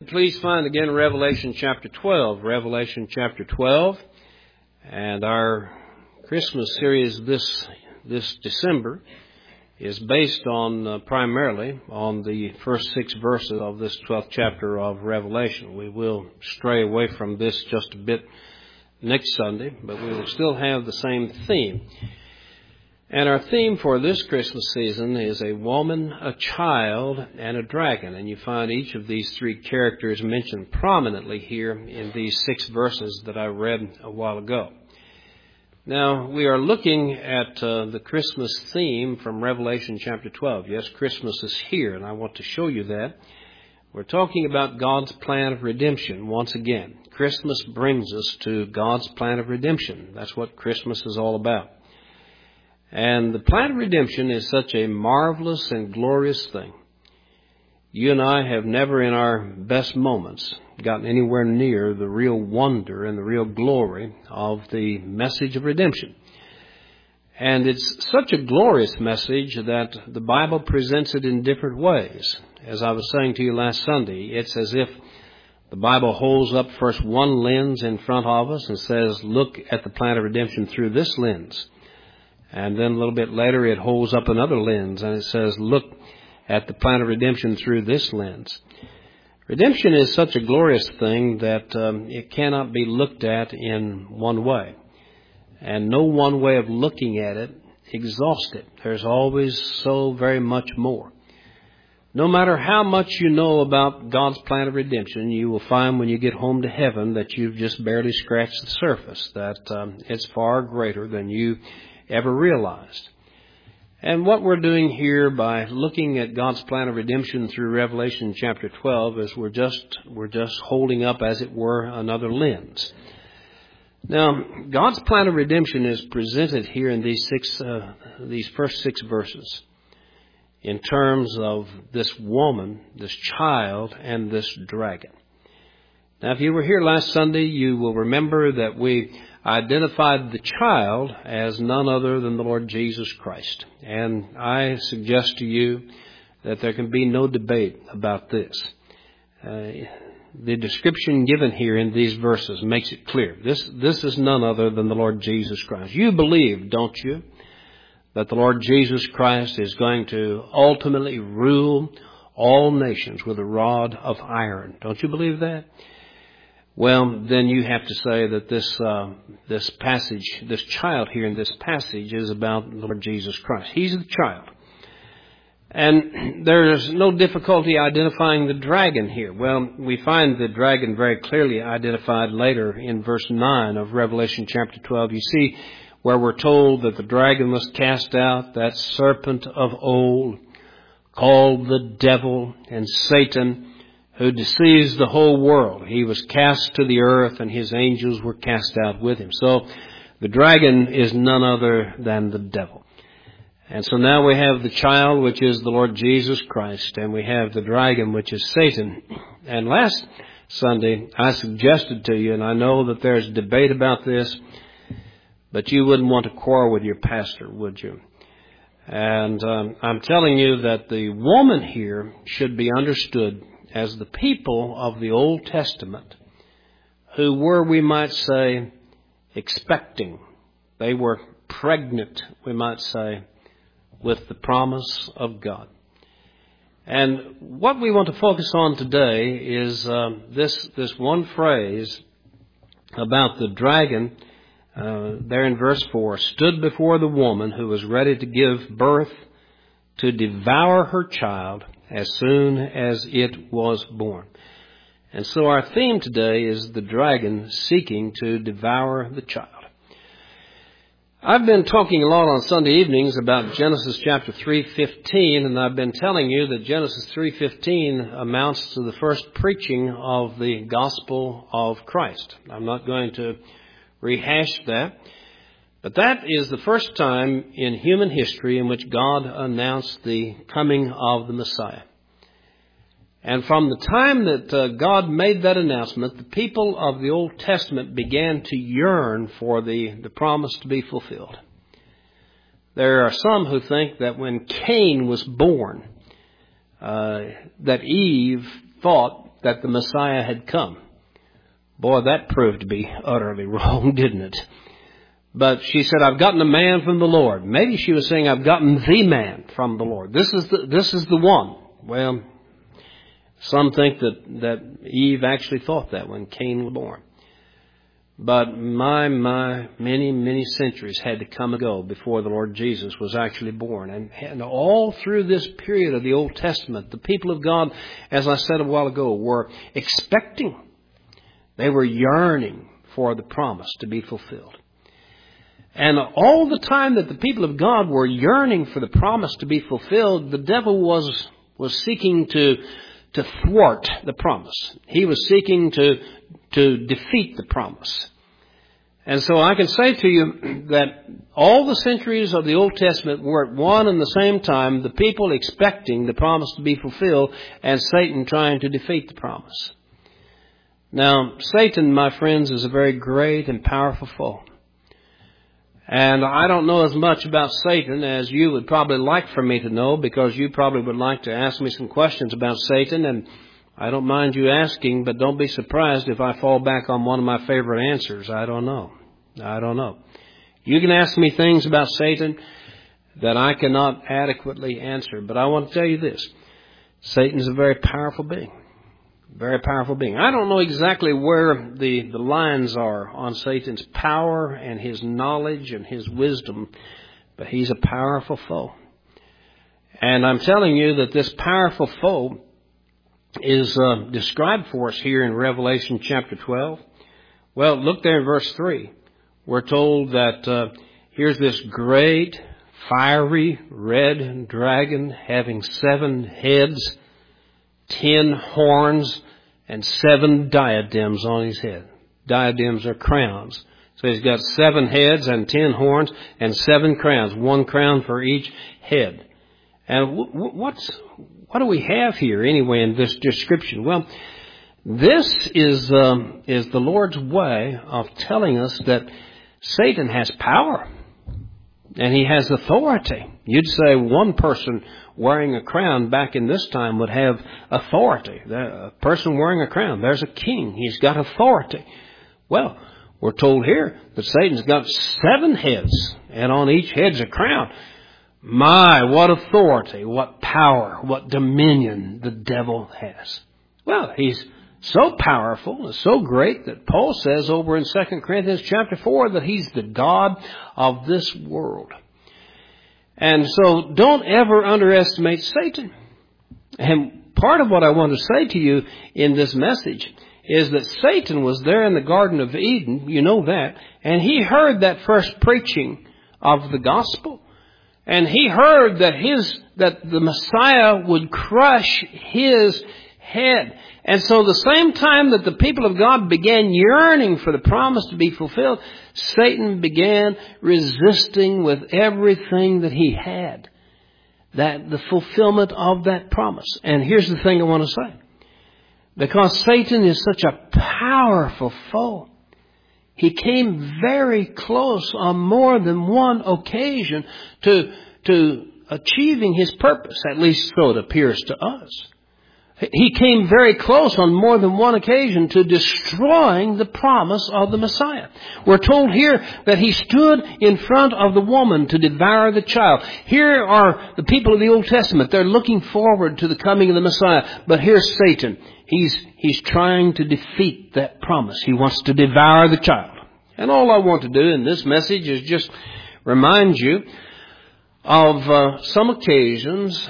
Please find again Revelation chapter 12. Revelation chapter 12. And our Christmas series this December is based on primarily on the first 6 verses of this 12th chapter of Revelation. We will stray away from this just a bit next Sunday, but we will still have the same theme. And our theme for this Christmas season is a woman, a child, and a dragon. And you find each of these 3 characters mentioned prominently here in these 6 verses that I read a while ago. Now, we are looking at the Christmas theme from Revelation chapter 12. Yes, Christmas is here, and I want to show you that. We're talking about God's plan of redemption once again. Christmas brings us to God's plan of redemption. That's what Christmas is all about. And the plan of redemption is such a marvelous and glorious thing. You and I have never in our best moments gotten anywhere near the real wonder and the real glory of the message of redemption. And it's such a glorious message that the Bible presents it in different ways. As I was saying to you last Sunday, it's as if the Bible holds up first one lens in front of us and says, look at the plan of redemption through this lens. And then a little bit later it holds up another lens and it says, look at the plan of redemption through this lens. Redemption is such a glorious thing that it cannot be looked at in one way. And no one way of looking at it exhausts it. There's always so very much more. No matter how much you know about God's plan of redemption, you will find when you get home to heaven that you've just barely scratched the surface, that it's far greater than you ever realized. And what we're doing here by looking at God's plan of redemption through Revelation chapter 12 is we're just holding up, as it were, another lens. Now, God's plan of redemption is presented here in these first 6 verses in terms of this woman, this child, and this dragon. Now, if you were here last Sunday, you will remember that we identified the child as none other than the Lord Jesus Christ. And I suggest to you that there can be no debate about this. The description given here in these verses makes it clear. This is none other than the Lord Jesus Christ. You believe, don't you, that the Lord Jesus Christ is going to ultimately rule all nations with a rod of iron? Don't you believe that? Well, then you have to say that this passage, this child here in this passage is about the Lord Jesus Christ. He's the child. And there's no difficulty identifying the dragon here. Well, we find the dragon very clearly identified later in verse 9 of Revelation chapter 12. You see where we're told that the dragon was cast out, that serpent of old, called the devil and Satan, who deceives the whole world. He was cast to the earth and his angels were cast out with him. So the dragon is none other than the devil. And so now we have the child, which is the Lord Jesus Christ, and we have the dragon, which is Satan. And last Sunday I suggested to you, and I know that there's debate about this, but you wouldn't want to quarrel with your pastor, would you? And I'm telling you that the woman here should be understood as the people of the Old Testament who were, we might say, expecting. They were pregnant, we might say, with the promise of God. And what we want to focus on today is this one phrase about the dragon there in verse 4, stood before the woman who was ready to give birth to devour her child as soon as it was born. And so our theme today is the dragon seeking to devour the child. I've been talking a lot on Sunday evenings about Genesis chapter 3:15, and I've been telling you that Genesis 3:15 amounts to the first preaching of the gospel of Christ. I'm not going to rehash that, but that is the first time in human history in which God announced the coming of the Messiah. And from the time that God made that announcement, the people of the Old Testament began to yearn for the promise to be fulfilled. There are some who think that when Cain was born, that Eve thought that the Messiah had come. Boy, that proved to be utterly wrong, didn't it? But she said, I've gotten a man from the Lord. Maybe she was saying, I've gotten the man from the Lord. This is the one. Well, some think that Eve actually thought that when Cain was born. But many centuries had to come and go before the Lord Jesus was actually born. And all through this period of the Old Testament, the people of God, as I said a while ago, were expecting. They were yearning for the promise to be fulfilled. And all the time that the people of God were yearning for the promise to be fulfilled, the devil was seeking to thwart the promise. He was seeking to defeat the promise. And so I can say to you that all the centuries of the Old Testament were at one and the same time, the people expecting the promise to be fulfilled and Satan trying to defeat the promise. Now, Satan, my friends, is a very great and powerful foe. And I don't know as much about Satan as you would probably like for me to know, because you probably would like to ask me some questions about Satan, and I don't mind you asking, but don't be surprised if I fall back on one of my favorite answers. I don't know. You can ask me things about Satan that I cannot adequately answer, but I want to tell you this. Satan is a very powerful being. Very powerful being. I don't know exactly where the lines are on Satan's power and his knowledge and his wisdom, but he's a powerful foe. And I'm telling you that this powerful foe is described for us here in Revelation chapter 12. Well, look there in verse 3. We're told that here's this great, fiery, red dragon having 7 heads, 10 horns, and 7 diadems on his head. Diadems are crowns. So he's got 7 heads and 10 horns and 7 crowns, 1 crown for each head. And what do we have here anyway in this description? Well, this is the Lord's way of telling us that Satan has power and he has authority. You'd say one person wearing a crown back in this time would have authority. A person wearing a crown, there's a king. He's got authority. Well, we're told here that Satan's got 7 heads, and on each head's a crown. My, what authority, what power, what dominion the devil has. Well, he's so powerful and so great that Paul says over in 2 Corinthians chapter 4 that he's the God of this world. And so don't ever underestimate Satan. And part of what I want to say to you in this message is that Satan was there in the Garden of Eden, you know that, and he heard that first preaching of the gospel. And he heard that the Messiah would crush his head. And so the same time that the people of God began yearning for the promise to be fulfilled, Satan began resisting with everything that he had, that the fulfillment of that promise. And here's the thing I want to say. Because Satan is such a powerful foe, he came very close on more than one occasion to achieving his purpose. At least so it appears to us. He came very close on more than one occasion to destroying the promise of the Messiah. We're told here that he stood in front of the woman to devour the child. Here are the people of the Old Testament. They're looking forward to the coming of the Messiah. But here's Satan. He's trying to defeat that promise. He wants to devour the child. And all I want to do in this message is just remind you of some occasions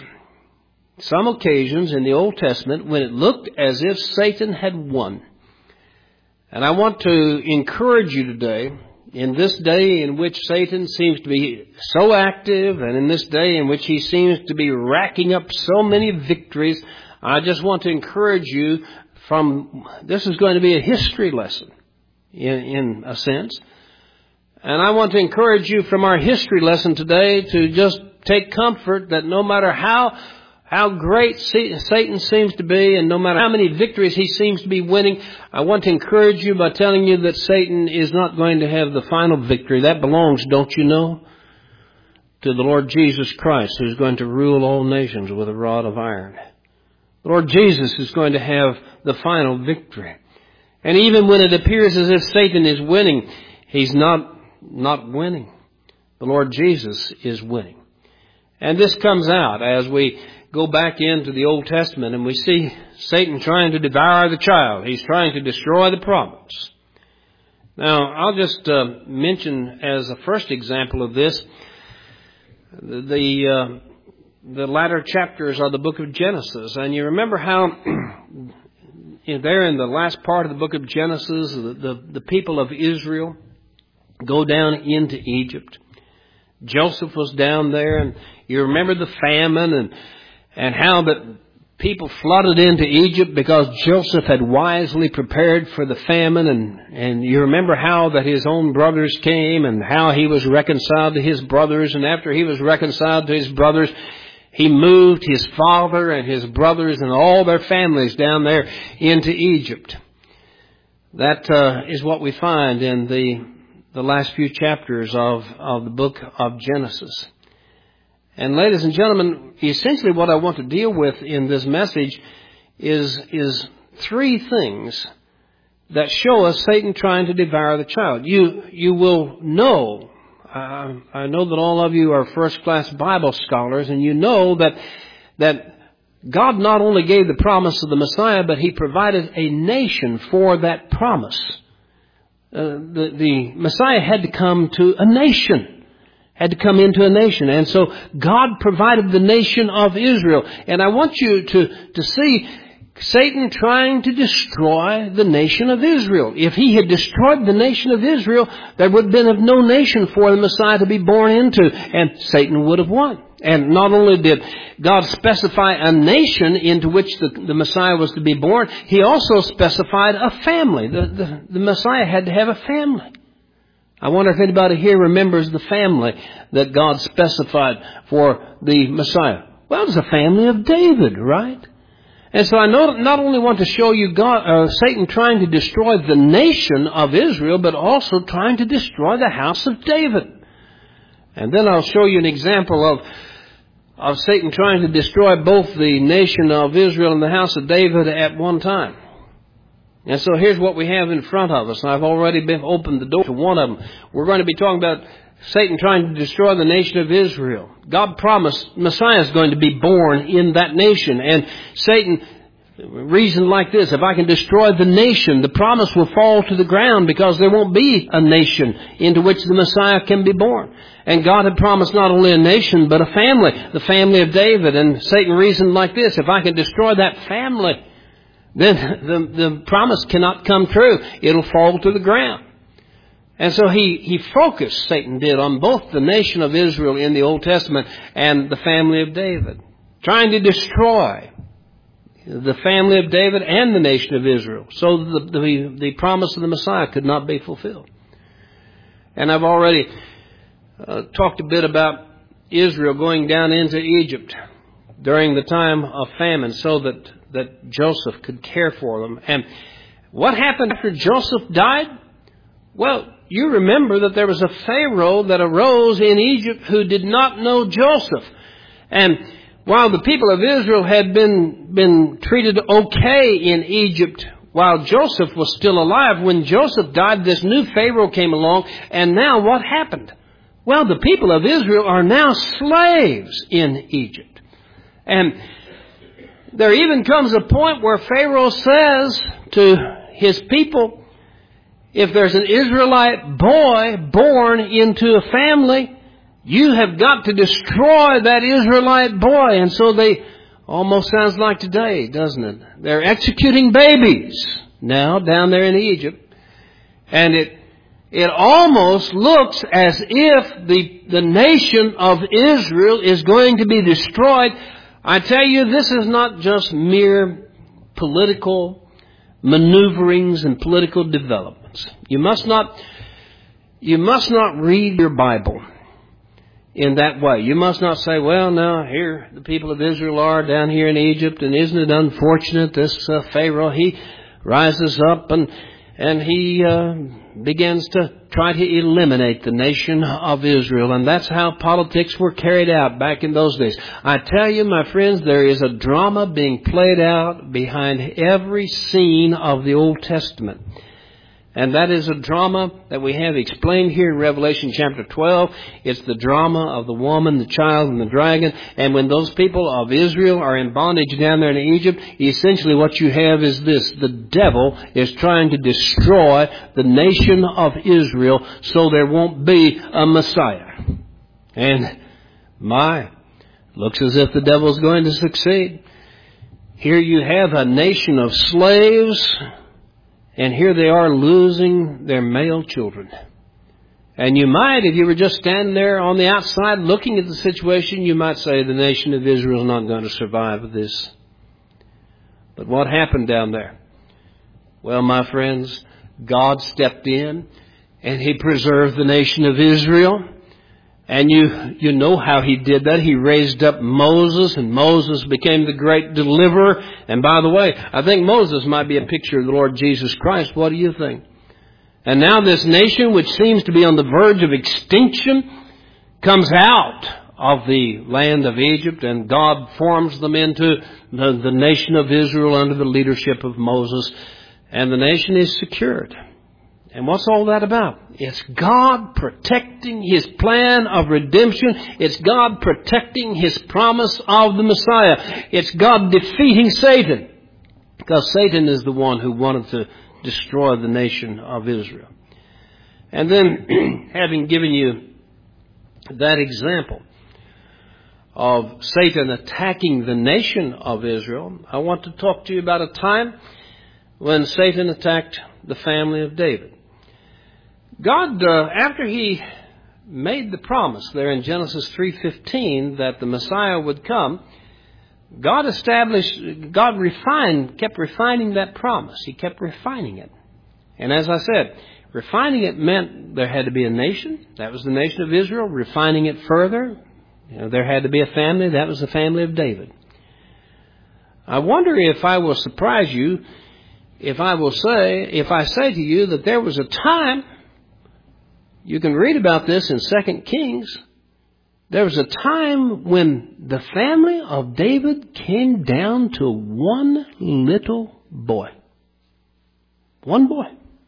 in the Old Testament when it looked as if Satan had won. And I want to encourage you today, in this day in which Satan seems to be so active, and in this day in which he seems to be racking up so many victories, I just want to encourage you this is going to be a history lesson, in a sense. And I want to encourage you from our history lesson today to just take comfort that no matter how great Satan seems to be, and no matter how many victories he seems to be winning, I want to encourage you by telling you that Satan is not going to have the final victory. That belongs, don't you know, to the Lord Jesus Christ, who's going to rule all nations with a rod of iron. The Lord Jesus is going to have the final victory. And even when it appears as if Satan is winning, he's not winning. The Lord Jesus is winning. And this comes out as we go back into the Old Testament and we see Satan trying to devour the child. He's trying to destroy the promise. Now, I'll just mention as a first example of this, the latter chapters of the book of Genesis. And you remember how there in the last part of the book of Genesis, the people of Israel go down into Egypt. Joseph was down there, and you remember the famine and how that people flooded into Egypt because Joseph had wisely prepared for the famine, and you remember how that his own brothers came and how he was reconciled to his brothers, and after he was reconciled to his brothers, he moved his father and his brothers and all their families down there into Egypt. That is what we find in the last few chapters of the book of Genesis. And ladies and gentlemen, essentially what I want to deal with in this message is three things that show us Satan trying to devour the child. You will know, I know that all of you are first-class Bible scholars, and you know that God not only gave the promise of the Messiah, but He provided a nation for that promise. The Messiah had to come to a nation. Had to come into a nation. And so God provided the nation of Israel. And I want you to see Satan trying to destroy the nation of Israel. If he had destroyed the nation of Israel, there would have been no nation for the Messiah to be born into. And Satan would have won. And not only did God specify a nation into which the Messiah was to be born, He also specified a family. The Messiah had to have a family. I wonder if anybody here remembers the family that God specified for the Messiah. Well, it was a family of David, right? And so I not only want to show you Satan trying to destroy the nation of Israel, but also trying to destroy the house of David. And then I'll show you an example of Satan trying to destroy both the nation of Israel and the house of David at one time. And so here's what we have in front of us. I've already opened the door to one of them. We're going to be talking about Satan trying to destroy the nation of Israel. God promised Messiah is going to be born in that nation. And Satan reasoned like this: if I can destroy the nation, the promise will fall to the ground because there won't be a nation into which the Messiah can be born. And God had promised not only a nation, but a family, the family of David. And Satan reasoned like this: if I can destroy that family, then the promise cannot come true. It'll fall to the ground. And so he focused, Satan did, on both the nation of Israel in the Old Testament and the family of David, trying to destroy the family of David and the nation of Israel, so the promise of the Messiah could not be fulfilled. And I've already talked a bit about Israel going down into Egypt during the time of famine so that Joseph could care for them. And what happened after Joseph died? Well, you remember that there was a Pharaoh that arose in Egypt who did not know Joseph. And while the people of Israel had been treated okay in Egypt while Joseph was still alive, when Joseph died, this new Pharaoh came along. And now what happened? Well, the people of Israel are now slaves in Egypt. And there even comes a point where Pharaoh says to his people, if there's an Israelite boy born into a family, you have got to destroy that Israelite boy. And so they almost sounds like today, doesn't it? They're executing babies now down there in Egypt. And it almost looks as if the nation of Israel is going to be destroyed. I tell you, this is not just mere political maneuverings and political developments. You must not read your Bible in that way. You must not say, well, now here the people of Israel are down here in Egypt, and isn't it unfortunate this Pharaoh, he rises up and And he begins to try to eliminate the nation of Israel. And that's how politics were carried out back in those days. I tell you, my friends, there is a drama being played out behind every scene of the Old Testament. And that is a drama that we have explained here in Revelation chapter 12. It's the drama of the woman, the child, and the dragon. And when those people of Israel are in bondage down there in Egypt, essentially what you have is this. The devil is trying to destroy the nation of Israel so there won't be a Messiah. And looks as if the devil's going to succeed. Here you have a nation of slaves. And here they are losing their male children. And you might, if you were just standing there on the outside looking at the situation, you might say the nation of Israel is not going to survive this. But what happened down there? Well, my friends, God stepped in and He preserved the nation of Israel. And you know how He did that. He raised up Moses, and Moses became the great deliverer. And by the way, I think Moses might be a picture of the Lord Jesus Christ. What do you think? And now this nation, which seems to be on the verge of extinction, comes out of the land of Egypt, and God forms them into the nation of Israel under the leadership of Moses. And the nation is secured. And what's all that about? It's God protecting His plan of redemption. It's God protecting His promise of the Messiah. It's God defeating Satan. Because Satan is the one who wanted to destroy the nation of Israel. And then, having given you that example of Satan attacking the nation of Israel, I want to talk to you about a time when Satan attacked the family of David. God, after He made the promise there in Genesis 3:15 that the Messiah would come, God kept refining that promise. He kept refining it. And as I said, refining it meant there had to be a nation. That was the nation of Israel. Refining it further, there had to be a family. That was the family of David. I wonder if I will surprise you if I say to you that there was a time. You can read about this in 2 Kings. There was a time when the family of David came down to one little boy. One boy.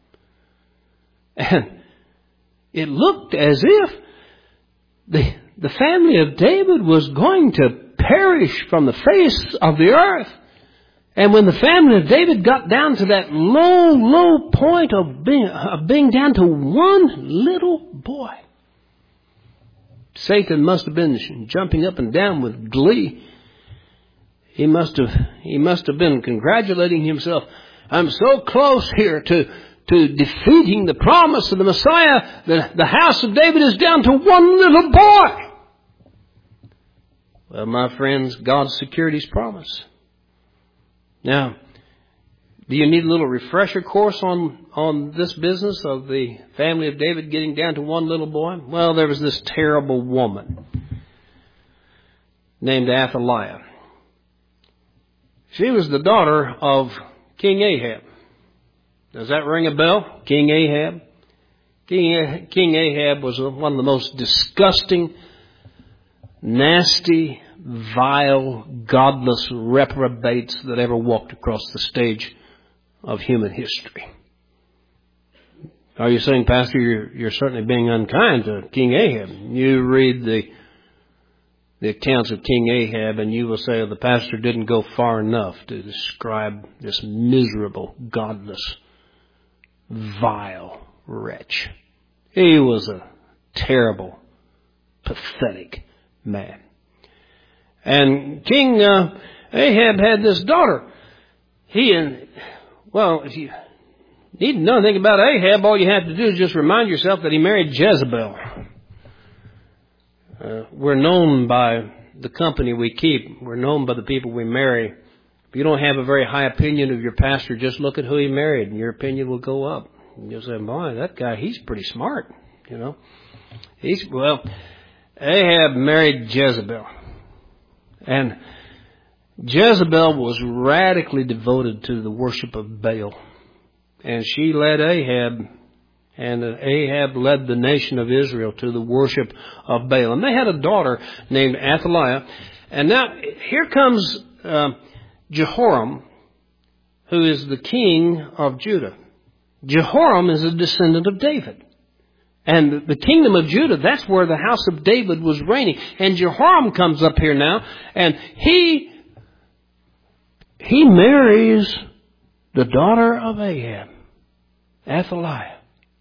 And it looked as if the family of David was going to perish from the face of the earth. And when the family of David got down to that low point of being down to one little boy, Satan must have been jumping up and down with glee. He must have been congratulating himself. I'm so close here to defeating the promise of the Messiah. The house of David is down to one little boy. Well, my friends, God secured His promise. Now, do you need a little refresher course on this business of the family of David getting down to one little boy? Well, there was this terrible woman named Athaliah. She was the daughter of King Ahab. Does that ring a bell? King Ahab? King Ahab was one of the most disgusting, nasty, vile, godless reprobates that ever walked across the stage of human history. Are you saying, Pastor, you're certainly being unkind to King Ahab? You read the accounts of King Ahab and you will say the pastor didn't go far enough to describe this miserable, godless, vile wretch. He was a terrible, pathetic man. And King Ahab had this daughter. If you need to know anything about Ahab, all you have to do is just remind yourself that he married Jezebel. We're known by the company we keep. We're known by the people we marry. If you don't have a very high opinion of your pastor, just look at who he married, and your opinion will go up. And you'll say, boy, that guy, he's pretty smart, Ahab married Jezebel. And Jezebel was radically devoted to the worship of Baal. and she led Ahab, and Ahab led the nation of Israel to the worship of Baal. And they had a daughter named Athaliah. And now here comes Jehoram, who is the king of Judah. Jehoram is a descendant of David. And the kingdom of Judah, that's where the house of David was reigning. And Jehoram comes up here now, and he marries the daughter of Ahab, Athaliah.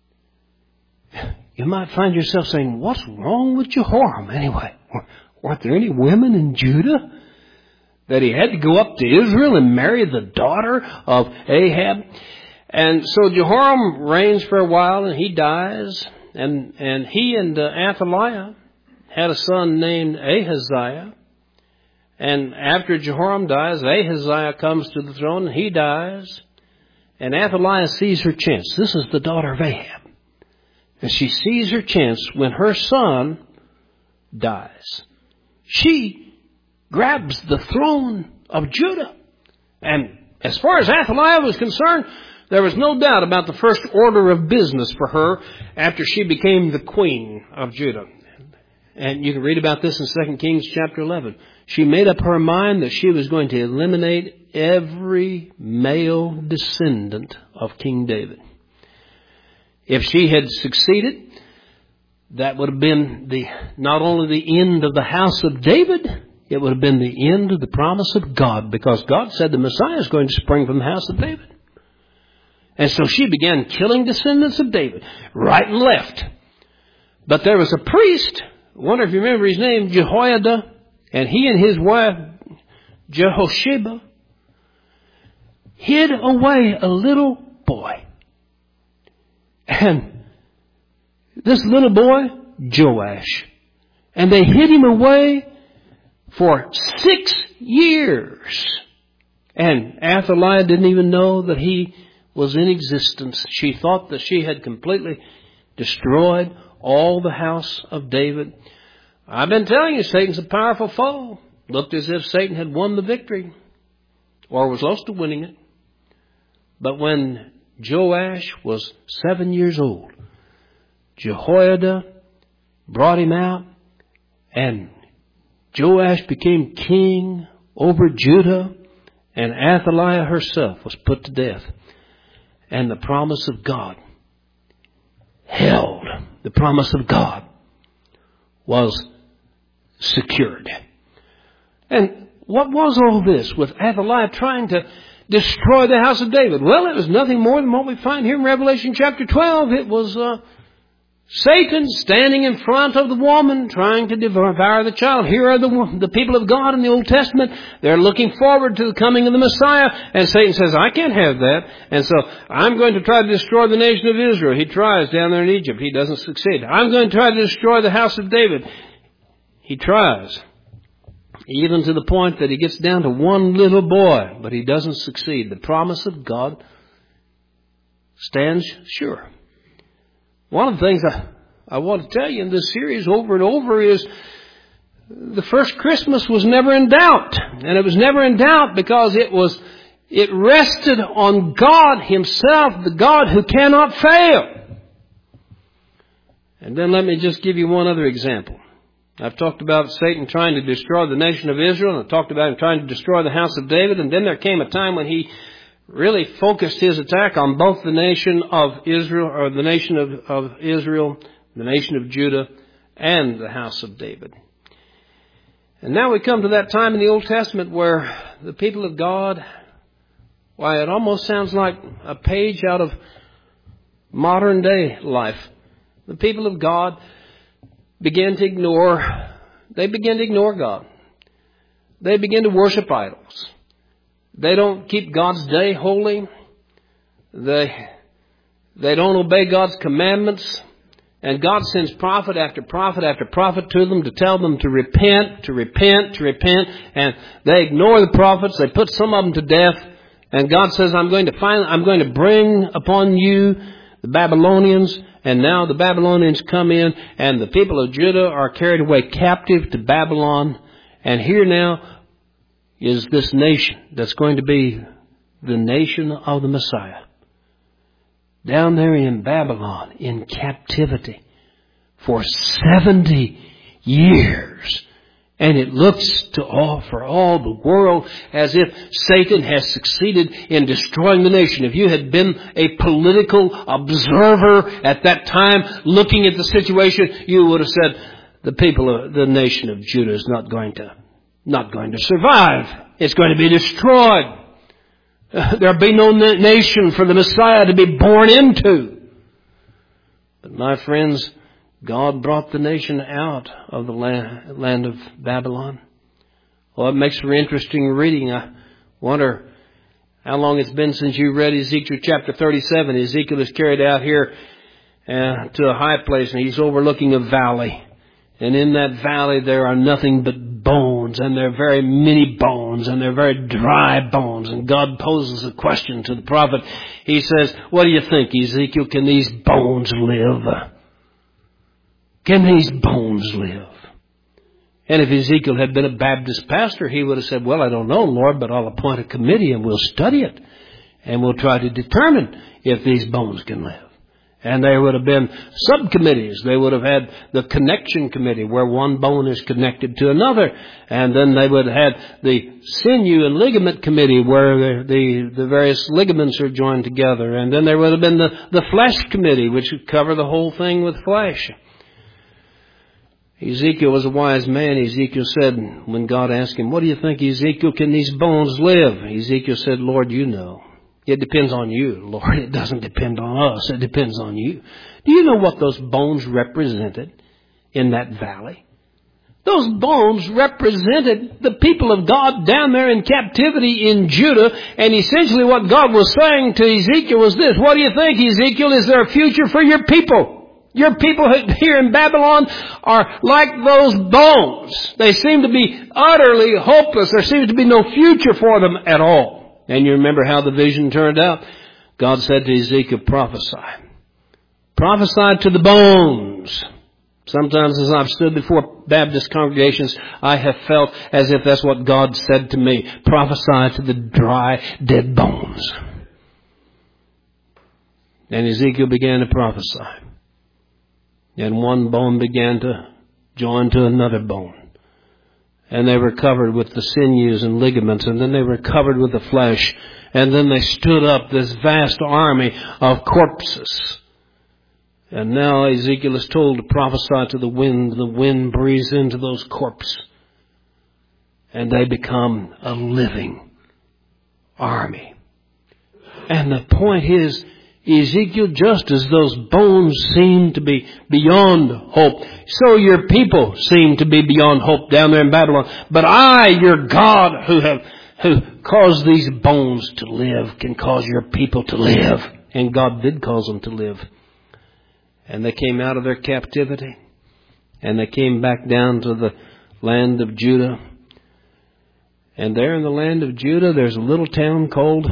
You might find yourself saying, what's wrong with Jehoram anyway? Weren't there any women in Judah that he had to go up to Israel and marry the daughter of Ahab? And so Jehoram reigns for a while, and he dies. And he and Athaliah had a son named Ahaziah. And after Jehoram dies, Ahaziah comes to the throne, and he dies. And Athaliah sees her chance. This is the daughter of Ahab. And she sees her chance when her son dies. She grabs the throne of Judah. And as far as Athaliah was concerned, there was no doubt about the first order of business for her after she became the queen of Judah. And you can read about this in 2 Kings chapter 11. She made up her mind that she was going to eliminate every male descendant of King David. If she had succeeded, that would have been not only the end of the house of David, it would have been the end of the promise of God, because God said the Messiah is going to spring from the house of David. And so she began killing descendants of David, right and left. But there was a priest, I wonder if you remember his name, Jehoiada, and he and his wife, Jehosheba, hid away a little boy. And this little boy, Joash, and they hid him away for 6 years. And Athaliah didn't even know that he was in existence. She thought that she had completely destroyed all the house of David. I've been telling you, Satan's a powerful foe. Looked as if Satan had won the victory, or was close to winning it. But when Joash was 7 years old, Jehoiada brought him out, and Joash became king over Judah, and Athaliah herself was put to death. And the promise of God held. The promise of God was secured. And what was all this with Athaliah trying to destroy the house of David? Well, it was nothing more than what we find here in Revelation chapter 12. It was Satan standing in front of the woman trying to devour the child. Here are the people of God in the Old Testament. They're looking forward to the coming of the Messiah. And Satan says, I can't have that. And so I'm going to try to destroy the nation of Israel. He tries down there in Egypt. He doesn't succeed. I'm going to try to destroy the house of David. He tries. Even to the point that he gets down to one little boy, but he doesn't succeed. The promise of God stands sure. One of the things I want to tell you in this series over and over is the first Christmas was never in doubt. And it was never in doubt because it rested on God Himself, the God who cannot fail. And then let me just give you one other example. I've talked about Satan trying to destroy the nation of Israel, and I've talked about him trying to destroy the house of David, and then there came a time when he really focused his attack on both the nation of Israel, or the nation of Israel, the nation of Judah, and the house of David. And now we come to that time in the Old Testament where the people of God, why, it almost sounds like a page out of modern day life. The people of God begin to ignore God. They begin to worship idols. They don't keep God's day holy. They don't obey God's commandments. And God sends prophet after prophet after prophet to them to tell them to repent, to repent, to repent. And they ignore the prophets. They put some of them to death. And God says, I'm going to bring upon you the Babylonians. And now the Babylonians come in, and the people of Judah are carried away captive to Babylon. And here now is this nation that's going to be the nation of the Messiah. down there in Babylon in captivity for 70 years. And it looks for all the world as if Satan has succeeded in destroying the nation. If you had been a political observer at that time, looking at the situation, you would have said, the nation of Judah is not going to survive. It's going to be destroyed. There'll be no nation for the Messiah to be born into. But my friends, God brought the nation out of the land of Babylon. Well, it makes for interesting reading. I wonder how long it's been since you read Ezekiel chapter 37. Ezekiel is carried out here to a high place, and he's overlooking a valley. And in that valley there are nothing but bones, and there are very many bones, and they're very dry bones. And God poses a question to the prophet. He says, what do you think, Ezekiel? Can these bones live? Can these bones live? And if Ezekiel had been a Baptist pastor, he would have said, well, I don't know, Lord, but I'll appoint a committee and we'll study it. And we'll try to determine if these bones can live. And there would have been subcommittees. They would have had the connection committee where one bone is connected to another. And then they would have had the sinew and ligament committee where the various ligaments are joined together. And then there would have been the flesh committee, which would cover the whole thing with flesh. Ezekiel was a wise man. Ezekiel said, when God asked him, what do you think, Ezekiel, can these bones live? Ezekiel said, Lord, you know. It depends on you, Lord. It doesn't depend on us. It depends on you. Do you know what those bones represented in that valley? Those bones represented the people of God down there in captivity in Judah. And essentially what God was saying to Ezekiel was this. What do you think, Ezekiel? Is there a future for your people? Your people here in Babylon are like those bones. They seem to be utterly hopeless. There seems to be no future for them at all. And you remember how the vision turned out? God said to Ezekiel, prophesy. Prophesy to the bones. Sometimes as I've stood before Baptist congregations, I have felt as if that's what God said to me. Prophesy to the dry, dead bones. And Ezekiel began to prophesy. And one bone began to join to another bone. And they were covered with the sinews and ligaments. And then they were covered with the flesh. And then they stood up, this vast army of corpses. And now Ezekiel is told to prophesy to the wind. The wind breathes into those corpses. And they become a living army. And the point is, Ezekiel, just as those bones seem to be beyond hope, so your people seem to be beyond hope down there in Babylon. But I, your God, who caused these bones to live, can cause your people to live. And God did cause them to live. And they came out of their captivity. And they came back down to the land of Judah. And there in the land of Judah, there's a little town called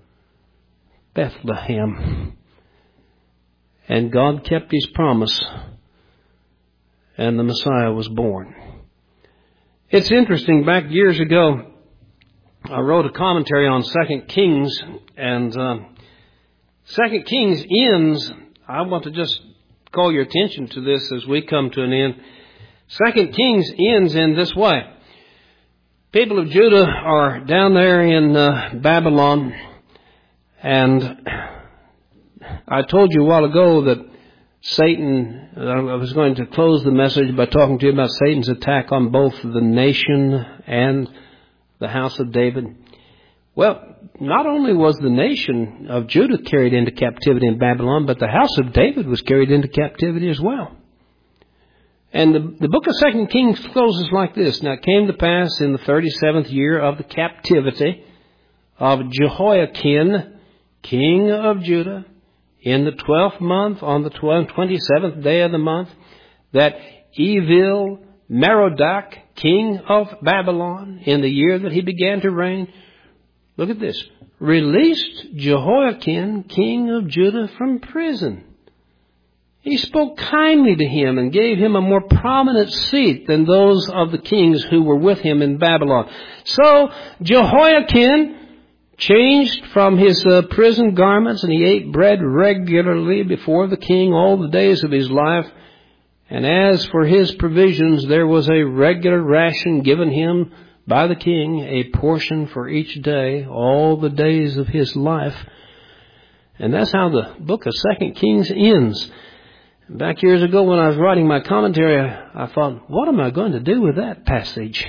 Bethlehem. And God kept His promise. And the Messiah was born. It's interesting, back years ago, I wrote a commentary on 2 Kings. And 2 Kings ends, I want to just call your attention to this as we come to an end. 2 Kings ends in this way. People of Judah are down there in Babylon. And I told you a while ago that Satan, I was going to close the message by talking to you about Satan's attack on both the nation and the house of David. Well, not only was the nation of Judah carried into captivity in Babylon, but the house of David was carried into captivity as well. And the book of 2 Kings closes like this. Now it came to pass in the 37th year of the captivity of Jehoiakim, king of Judah, in the 12th month, on the 27th day of the month, that Evil-Merodach, king of Babylon, in the year that he began to reign, look at this, released Jehoiakim, king of Judah, from prison. He spoke kindly to him and gave him a more prominent seat than those of the kings who were with him in Babylon. So Jehoiakim changed from his prison garments, and he ate bread regularly before the king all the days of his life. And as for his provisions, there was a regular ration given him by the king, a portion for each day, all the days of his life. And that's how the book of 2 Kings ends. Back years ago when I was writing my commentary, I thought, what am I going to do with that passage?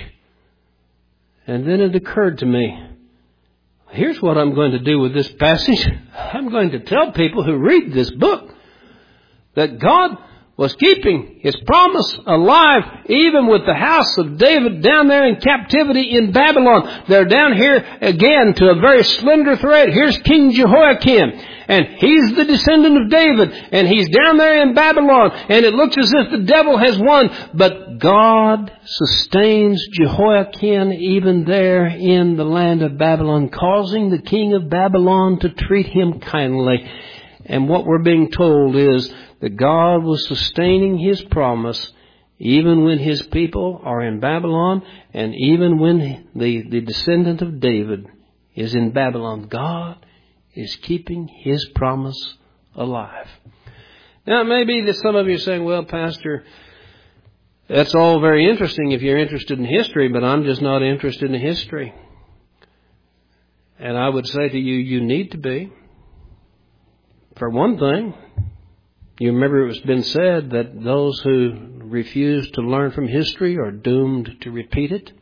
And then it occurred to me, here's what I'm going to do with this passage. I'm going to tell people who read this book that God was keeping His promise alive even with the house of David down there in captivity in Babylon. They're down here again to a very slender thread. Here's King Jehoiakim, and he's the descendant of David, and he's down there in Babylon, and it looks as if the devil has won. But God sustains Jehoiakim even there in the land of Babylon, causing the king of Babylon to treat him kindly. And what we're being told is that God was sustaining His promise even when His people are in Babylon, and even when the descendant of David is in Babylon. God is keeping His promise alive. Now, it may be that some of you are saying, well, Pastor, that's all very interesting if you're interested in history, but I'm just not interested in history. And I would say to you, you need to be. For one thing, you remember it was been said that those who refuse to learn from history are doomed to repeat it.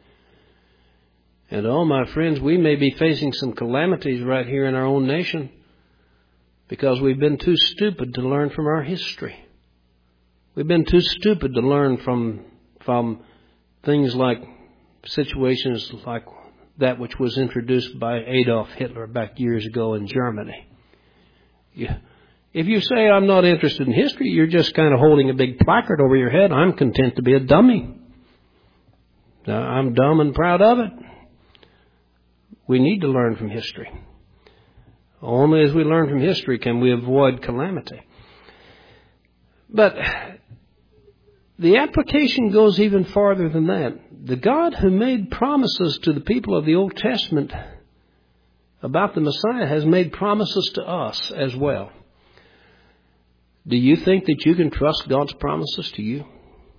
And oh, my friends, we may be facing some calamities right here in our own nation because we've been too stupid to learn from our history. We've been too stupid to learn from things like situations like that which was introduced by Adolf Hitler back years ago in Germany. If you say I'm not interested in history, you're just kind of holding a big placard over your head. I'm content to be a dummy. I'm dumb and proud of it. We need to learn from history. Only as we learn from history can we avoid calamity. But the application goes even farther than that. The God who made promises to the people of the Old Testament about the Messiah has made promises to us as well. Do you think that you can trust God's promises to you?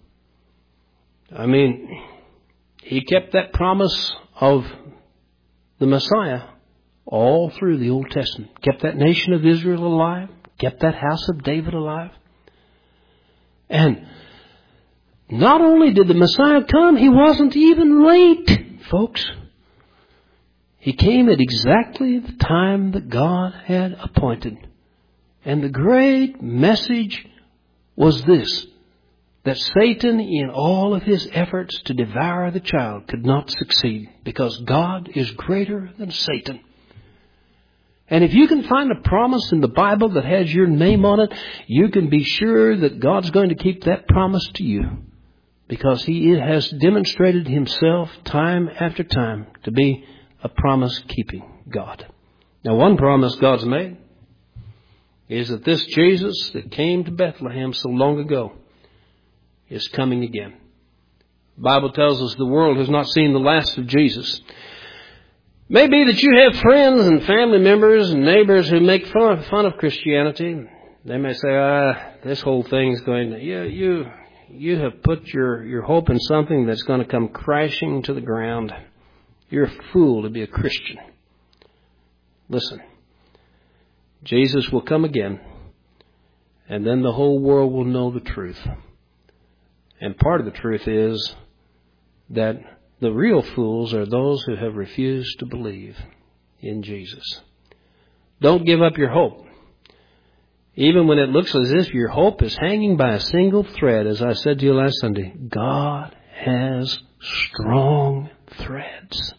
I mean, He kept that promise of the Messiah all through the Old Testament. Kept that nation of Israel alive. Kept that house of David alive. And not only did the Messiah come, He wasn't even late, folks. He came at exactly the time that God had appointed. And the great message was this, that Satan, in all of his efforts to devour the child, could not succeed, because God is greater than Satan. And if you can find a promise in the Bible that has your name on it, you can be sure that God's going to keep that promise to you, because He has demonstrated Himself time after time to be a promise-keeping God. Now, one promise God's made is that this Jesus that came to Bethlehem so long ago is coming again. The Bible tells us the world has not seen the last of Jesus. Maybe that you have friends and family members and neighbors who make fun of Christianity. They may say, this whole thing's going to... You have put your hope in something that's going to come crashing to the ground. You're a fool to be a Christian. Listen. Jesus will come again, and then the whole world will know the truth. And part of the truth is that the real fools are those who have refused to believe in Jesus. Don't give up your hope. Even when it looks as if your hope is hanging by a single thread, as I said to you last Sunday, God has strong threads.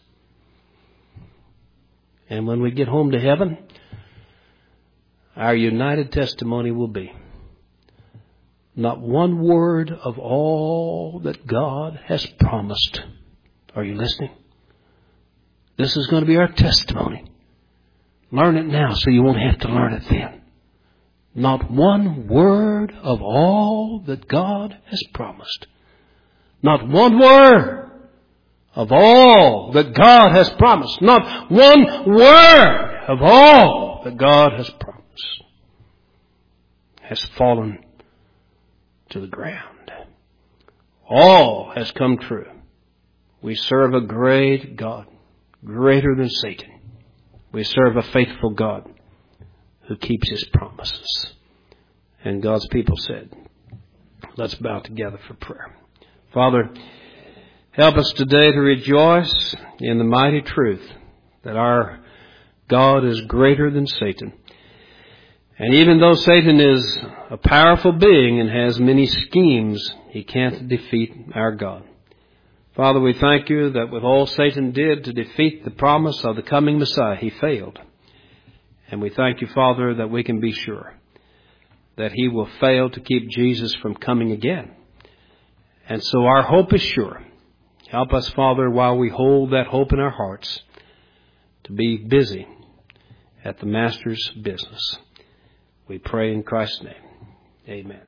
And when we get home to heaven, our united testimony will be, not one word of all that God has promised. Are you listening? This is going to be our testimony. Learn it now so you won't have to learn it then. Not one word of all that God has promised. Not one word of all that God has promised. Not one word of all that God has promised has fallen to the ground. All has come true. We serve a great God, greater than Satan. We serve a faithful God who keeps His promises. And God's people said, let's bow together for prayer. Father, help us today to rejoice in the mighty truth that our God is greater than Satan. And even though Satan is a powerful being and has many schemes, he can't defeat our God. Father, we thank you that with all Satan did to defeat the promise of the coming Messiah, he failed. And we thank you, Father, that we can be sure that he will fail to keep Jesus from coming again. And so our hope is sure. Help us, Father, while we hold that hope in our hearts, to be busy at the Master's business. We pray in Christ's name. Amen.